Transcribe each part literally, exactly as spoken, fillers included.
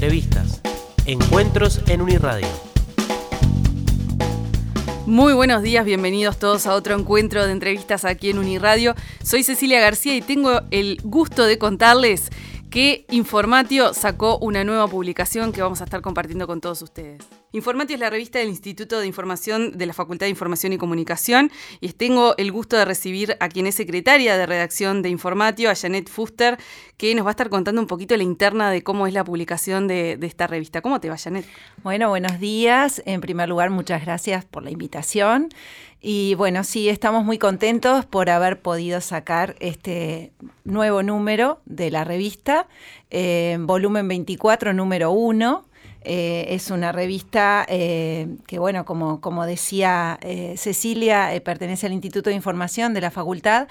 Entrevistas. Encuentros en Uniradio. Muy buenos días, bienvenidos todos a otro encuentro de entrevistas aquí en Uniradio. Soy Cecilia García y tengo el gusto de contarles que Informatio sacó una nueva publicación que vamos a estar compartiendo con todos ustedes. Informatio es la revista del Instituto de Información de la Facultad de Información y Comunicación y tengo el gusto de recibir a quien es secretaria de redacción de Informatio, a Janet Fuster, que nos va a estar contando un poquito la interna de cómo es la publicación de, de esta revista. ¿Cómo te va, Janet? Bueno, buenos días. En primer lugar, muchas gracias por la invitación. Y bueno, sí, estamos muy contentos por haber podido sacar este nuevo número de la revista, eh, volumen veinticuatro, número uno. Eh, es una revista eh, que, bueno, como, como decía eh, Cecilia, eh, pertenece al Instituto de Información de la Facultad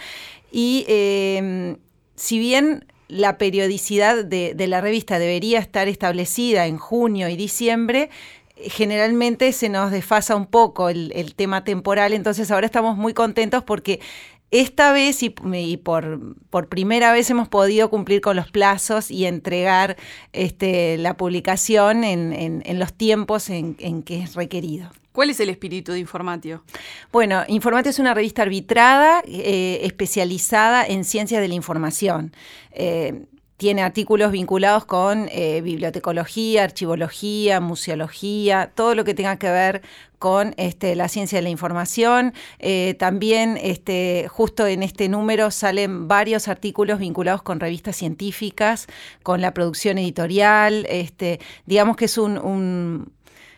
y eh, si bien la periodicidad de, de la revista debería estar establecida en junio y diciembre, generalmente se nos desfasa un poco el, el tema temporal, entonces ahora estamos muy contentos porque esta vez y, y por, por primera vez hemos podido cumplir con los plazos y entregar este, la publicación en, en, en los tiempos en, en que es requerido. ¿Cuál es el espíritu de Informatio? Bueno, Informatio es una revista arbitrada, eh, especializada en ciencias de la información. Eh, Tiene artículos vinculados con eh, bibliotecología, archivología, museología, todo lo que tenga que ver con este, la ciencia de la información. Eh, también este, justo en este número salen varios artículos vinculados con revistas científicas, con la producción editorial. Este, digamos que es un... un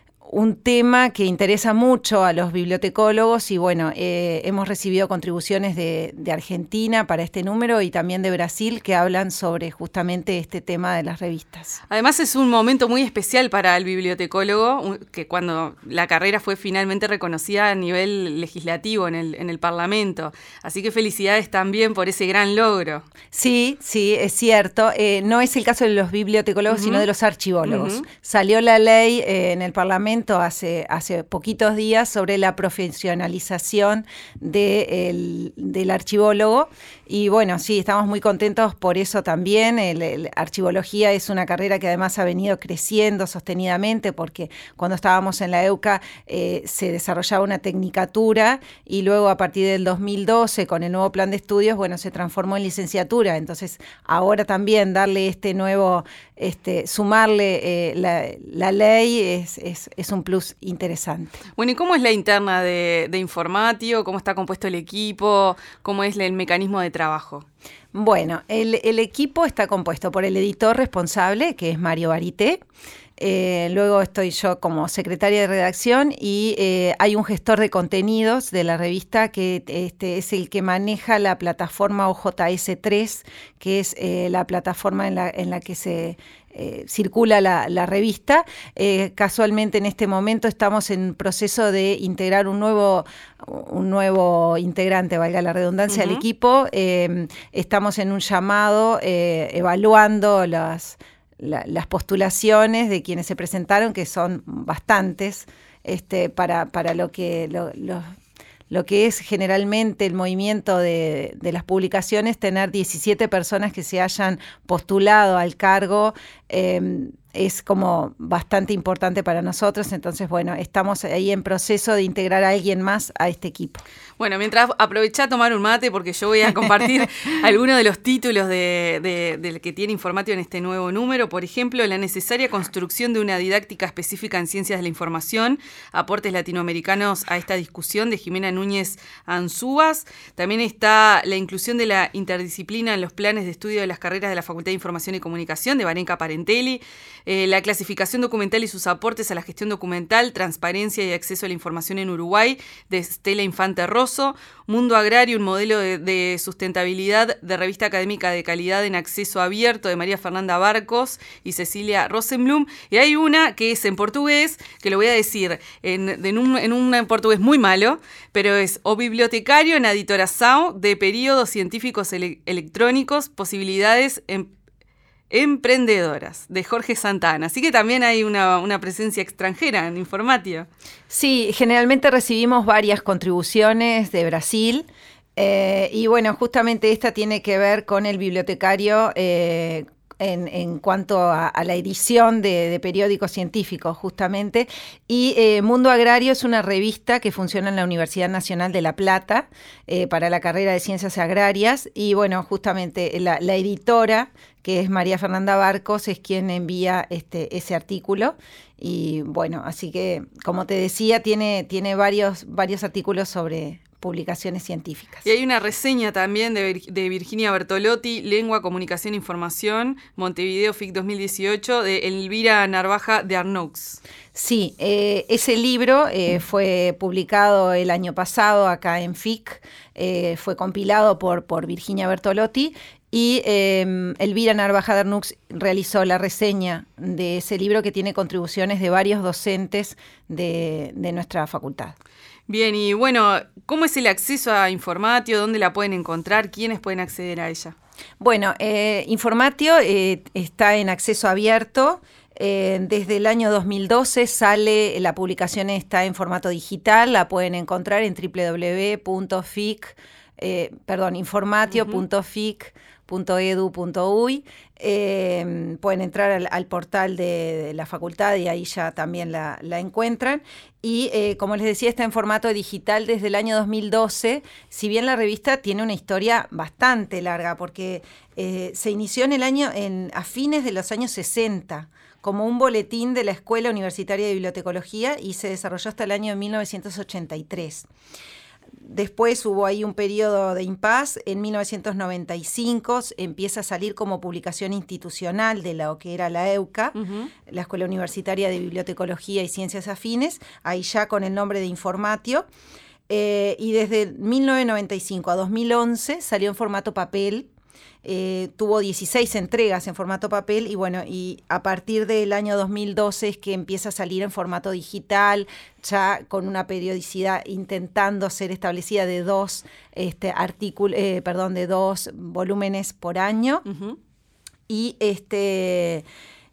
un tema que interesa mucho a los bibliotecólogos y bueno, eh, hemos recibido contribuciones de, de Argentina para este número y también de Brasil que hablan sobre justamente este tema de las revistas. Además es un momento muy especial para el bibliotecólogo, que cuando la carrera fue finalmente reconocida a nivel legislativo en el, en el Parlamento. Así que felicidades también por ese gran logro. Sí, sí, es cierto. Eh, no es el caso de los bibliotecólogos, uh-huh. sino de los archivólogos. Uh-huh. Salió la ley eh, en el Parlamento Hace, hace poquitos días sobre la profesionalización de el, del archivólogo y bueno, sí, estamos muy contentos por eso también. El, el, archivología es una carrera que además ha venido creciendo sostenidamente porque cuando estábamos en la EUCA eh, se desarrollaba una tecnicatura y luego a partir del dos mil doce con el nuevo plan de estudios, bueno, se transformó en licenciatura. Entonces ahora también darle este nuevo, este, sumarle eh, la, la ley es, es, es un plus interesante. Bueno, ¿y cómo es la interna de, de Informatio? ¿Cómo está compuesto el equipo? ¿Cómo es el mecanismo de trabajo? Bueno, el, el equipo está compuesto por el editor responsable, que es Mario Barité. Eh, luego estoy yo como secretaria de redacción y eh, hay un gestor de contenidos de la revista que este, es el que maneja la plataforma O J S tres, que es eh, la plataforma en la, en la que se eh, circula la, la revista. Eh, casualmente en este momento estamos en proceso de integrar un nuevo, un nuevo integrante, valga la redundancia, uh-huh. al equipo. Eh, estamos en un llamado eh, evaluando las... La, las postulaciones de quienes se presentaron, que son bastantes, este, para, para lo que lo, lo, lo que es generalmente el movimiento de, de las publicaciones, tener diecisiete personas que se hayan postulado al cargo, eh, es como bastante importante para nosotros. Entonces, bueno, estamos ahí en proceso de integrar a alguien más a este equipo. Bueno, mientras aprovechá a tomar un mate porque yo voy a compartir algunos de los títulos de, de, de que tiene Informatio en este nuevo número. Por ejemplo, la necesaria construcción de una didáctica específica en ciencias de la información, aportes latinoamericanos a esta discusión, de Jimena Núñez Ansúas. También está la inclusión de la interdisciplina en los planes de estudio de las carreras de la Facultad de Información y Comunicación, de Varenka Parentelli. Eh, la clasificación documental y sus aportes a la gestión documental, transparencia y acceso a la información en Uruguay, de Estela Infante Rosso. Mundo Agrario, un modelo de, de sustentabilidad de revista académica de calidad en acceso abierto, de María Fernanda Barcos y Cecilia Rosenblum. Y hay una que es en portugués, que lo voy a decir en, en, un, en un portugués muy malo, pero es O Bibliotecario na Editoração de Períodos Científicos ele- Electrónicos, Posibilidades en Emprendedoras, de Jorge Santana. Así que también hay una, una presencia extranjera en Informatio. Sí, generalmente recibimos varias contribuciones de Brasil. Eh, y bueno, justamente esta tiene que ver con el bibliotecario, eh, En, en cuanto a, a la edición de, de periódicos científicos, justamente. Y eh, Mundo Agrario es una revista que funciona en la Universidad Nacional de La Plata eh, para la carrera de Ciencias Agrarias. Y bueno, justamente la, la editora, que es María Fernanda Barcos, es quien envía este, ese artículo. Y bueno, así que, como te decía, tiene, tiene varios, varios artículos sobre publicaciones científicas. Y hay una reseña también de, de Virginia Bertolotti, Lengua, Comunicación, Información, Montevideo F I C dos mil dieciocho, de Elvira Narvaja de Arnoux. Sí, eh, ese libro eh, fue publicado el año pasado acá en F I C, eh, fue compilado por, por Virginia Bertolotti, y eh, Elvira Narvaja de Arnoux realizó la reseña de ese libro, que tiene contribuciones de varios docentes de, de nuestra facultad. Bien, y bueno, ¿cómo es el acceso a Informatio? ¿Dónde la pueden encontrar? ¿Quiénes pueden acceder a ella? Bueno, eh, Informatio eh, está en acceso abierto. Eh, desde el año dos mil doce sale, la publicación está en formato digital, la pueden encontrar en w w w punto fic, eh, perdón, informatio punto fic punto edu punto uy. Eh, pueden entrar al, al portal de, de la facultad y ahí ya también la, la encuentran. Y eh, como les decía, está en formato digital desde el año dos mil doce, si bien la revista tiene una historia bastante larga, porque eh, se inició en el año, en, a fines de los años sesenta, como un boletín de la Escuela Universitaria de Bibliotecología, y se desarrolló hasta el año mil novecientos ochenta y tres. Después hubo ahí un periodo de impas. En mil novecientos noventa y cinco empieza a salir como publicación institucional de lo que era la EUCA, uh-huh. la Escuela Universitaria de Bibliotecología y Ciencias Afines, ahí ya con el nombre de Informatio. Eh, y desde mil novecientos noventa y cinco a dos mil once salió en formato papel. Eh, tuvo dieciséis entregas en formato papel, y bueno, y a partir del año dos mil doce es que empieza a salir en formato digital, ya con una periodicidad intentando ser establecida de dos este, artículos, eh, perdón, de dos volúmenes por año. Uh-huh. Y este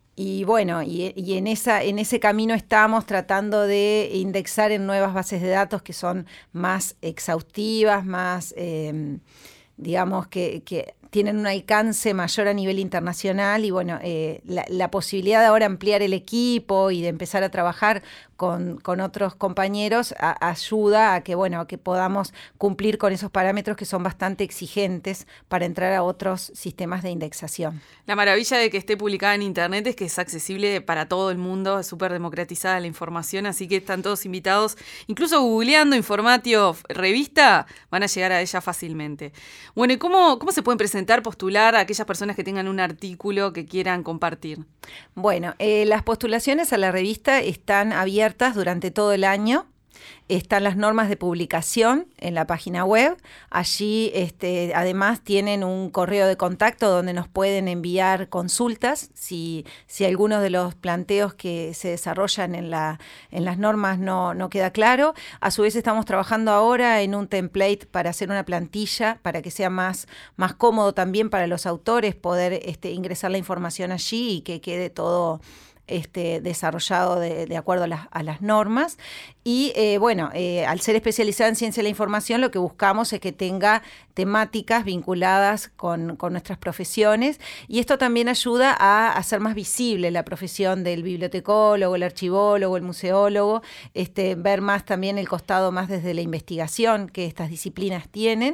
Y bueno, y, y en, esa, en ese camino estamos tratando de indexar en nuevas bases de datos que son más exhaustivas, más, eh, digamos, que, que tienen un alcance mayor a nivel internacional. Y bueno, eh, la, la posibilidad de ahora ampliar el equipo y de empezar a trabajar con, con otros compañeros a, ayuda a que, bueno, a que podamos cumplir con esos parámetros que son bastante exigentes para entrar a otros sistemas de indexación. La maravilla de que esté publicada en internet es que es accesible para todo el mundo, es súper democratizada la información, así que están todos invitados, incluso googleando Informatio revista, van a llegar a ella fácilmente. Bueno, ¿y cómo, cómo se pueden presentar, postular a aquellas personas que tengan un artículo que quieran compartir? Bueno, eh, las postulaciones a la revista están abiertas durante todo el año. Están las normas de publicación en la página web. Allí este, además tienen un correo de contacto donde nos pueden enviar consultas si, si algunos de los planteos que se desarrollan en, la, en las normas no, no queda claro. A su vez estamos trabajando ahora en un template para hacer una plantilla para que sea más, más cómodo también para los autores poder este, ingresar la información allí y que quede todo Este, desarrollado de, de acuerdo a las, a las normas. Y eh, bueno, eh, al ser especializada en ciencia de la información, lo que buscamos es que tenga temáticas vinculadas con, con nuestras profesiones, y esto también ayuda a hacer más visible la profesión del bibliotecólogo, el archivólogo, el museólogo, este, ver más también el costado más desde la investigación que estas disciplinas tienen,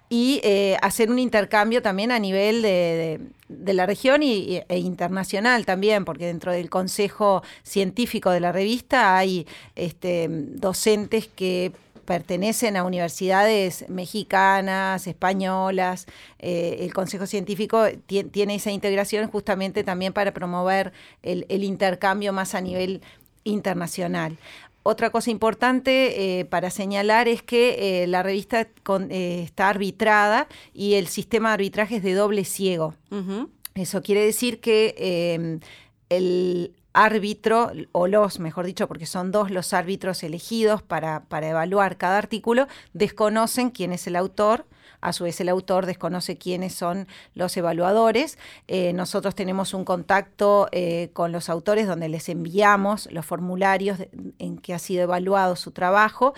y eh, hacer un intercambio también a nivel de, de, de la región y, e internacional también, porque dentro del consejo científico de la revista hay este, docentes que pertenecen a universidades mexicanas, españolas. Eh, el consejo científico t- tiene esa integración justamente también para promover el, el intercambio más a nivel internacional. Otra cosa importante eh, para señalar es que eh, la revista con, eh, está arbitrada y el sistema de arbitraje es de doble ciego. Uh-huh. Eso quiere decir que eh, el árbitro, o los, mejor dicho, porque son dos los árbitros elegidos para, para evaluar cada artículo, desconocen quién es el autor. A su vez, el autor desconoce quiénes son los evaluadores. Eh, nosotros tenemos un contacto eh, con los autores donde les enviamos los formularios de, en que ha sido evaluado su trabajo.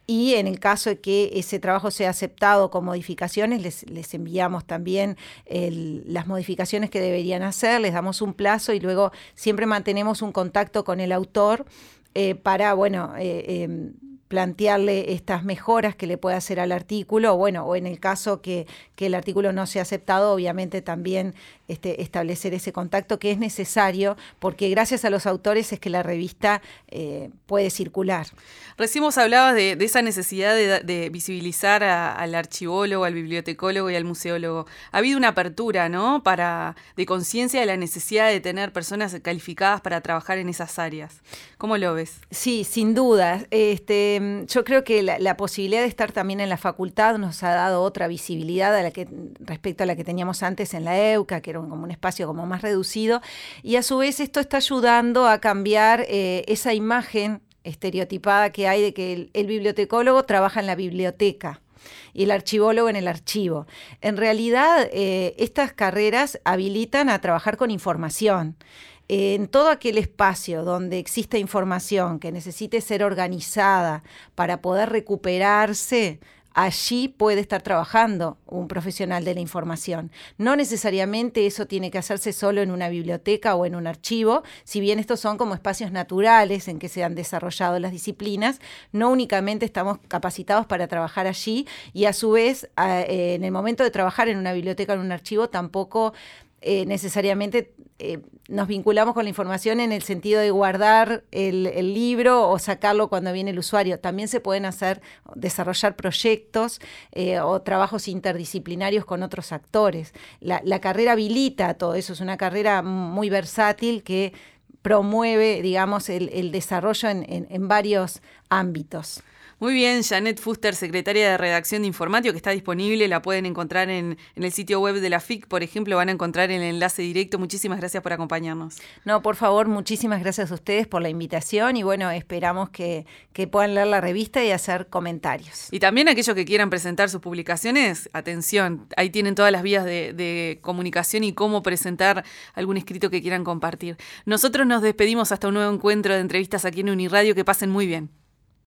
y en el caso de que ese trabajo sea aceptado con modificaciones, les, les enviamos también el, las modificaciones que deberían hacer, les damos un plazo y luego siempre mantenemos un contacto con el autor eh, para, bueno, eh, eh, plantearle estas mejoras que le puede hacer al artículo, o bueno, o en el caso que, que el artículo no sea aceptado, obviamente también este, establecer ese contacto que es necesario, porque gracias a los autores es que la revista eh, puede circular. Recién vos hablabas de, de esa necesidad de, de visibilizar a, al archivólogo, al bibliotecólogo y al museólogo. Ha habido una apertura, ¿no?, para, de conciencia de la necesidad de tener personas calificadas para trabajar en esas áreas. ¿Cómo lo ves? Sí, sin duda. Este, yo creo que la, la posibilidad de estar también en la facultad nos ha dado otra visibilidad a la que, respecto a la que teníamos antes en la EUCA, que era un, como un espacio como más reducido, y a su vez esto está ayudando a cambiar eh, esa imagen estereotipada que hay de que el, el bibliotecólogo trabaja en la biblioteca y el archivólogo en el archivo. En realidad, eh, estas carreras habilitan a trabajar con información. En todo aquel espacio donde exista información que necesite ser organizada para poder recuperarse, allí puede estar trabajando un profesional de la información. No necesariamente eso tiene que hacerse solo en una biblioteca o en un archivo, si bien estos son como espacios naturales en que se han desarrollado las disciplinas, no únicamente estamos capacitados para trabajar allí y a su vez en el momento de trabajar en una biblioteca o en un archivo tampoco Eh, necesariamente eh, nos vinculamos con la información en el sentido de guardar el, el libro o sacarlo cuando viene el usuario. También se pueden hacer, desarrollar proyectos eh, o trabajos interdisciplinarios con otros actores. La, la carrera habilita todo eso, es una carrera muy versátil que promueve, digamos, el, el desarrollo en, en, en varios ámbitos. Muy bien, Janet Fuster, secretaria de Redacción de Informatio, que está disponible, la pueden encontrar en, en el sitio web de la F I C, por ejemplo, van a encontrar el enlace directo. Muchísimas gracias por acompañarnos. No, por favor, muchísimas gracias a ustedes por la invitación y bueno, esperamos que, que puedan leer la revista y hacer comentarios. Y también aquellos que quieran presentar sus publicaciones, atención, ahí tienen todas las vías de, de comunicación y cómo presentar algún escrito que quieran compartir. Nosotros nos despedimos hasta un nuevo encuentro de entrevistas aquí en Uniradio, que pasen muy bien.